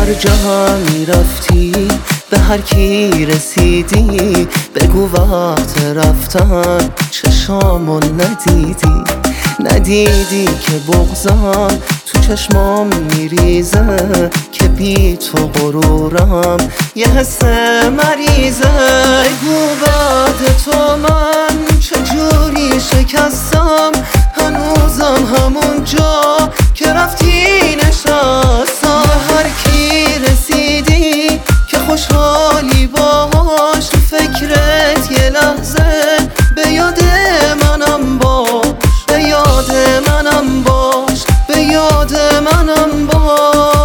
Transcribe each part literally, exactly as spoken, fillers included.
هر جا میرفتی به هر کی رسیدی بگو وقت رفتن چشامو ندیدی، ندیدی که بغضم تو چشمام میریزه، که بی تو غرورم یه حس مریضه. بگو بعد تو من چجوری شکستم، هنوزم همون جا که رفتی نشستم. به هر کی رسیدی که خوشحالی باهاش، تو فکرت یه لحظه به یاد منم باش، به یاد منم باش، به یاد منم باش.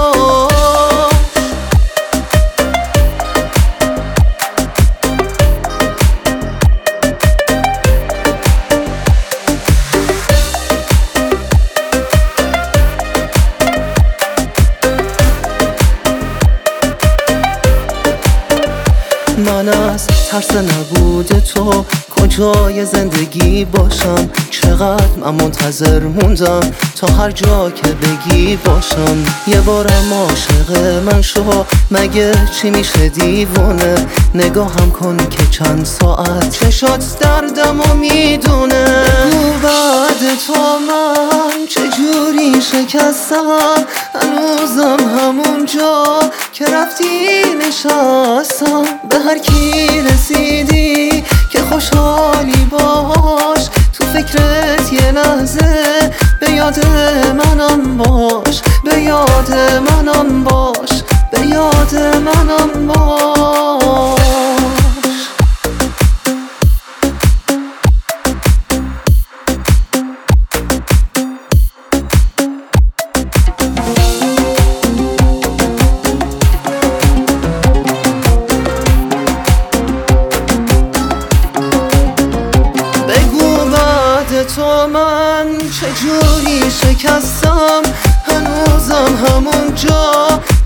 من از ترس نبود تو کجای زندگی باشم، چقدر من منتظر موندم تا هر جا که بگی باشم. یه بارم عاشق من شو، مگه چی میشه دیوونه، نگاهم کن که چند ساعت چشات دردمو میدونه. بگو بعد تو من چجوری شکستم، هنوزم همون جا که رفتی نشستم. به هر کی رسیدی که خوشحالی باش، تو فکرت یه لحظه به یاد منم باش، به یاد منم باش، به یاد منم باش. تو من چجوری شکستم، هنوزم همون جا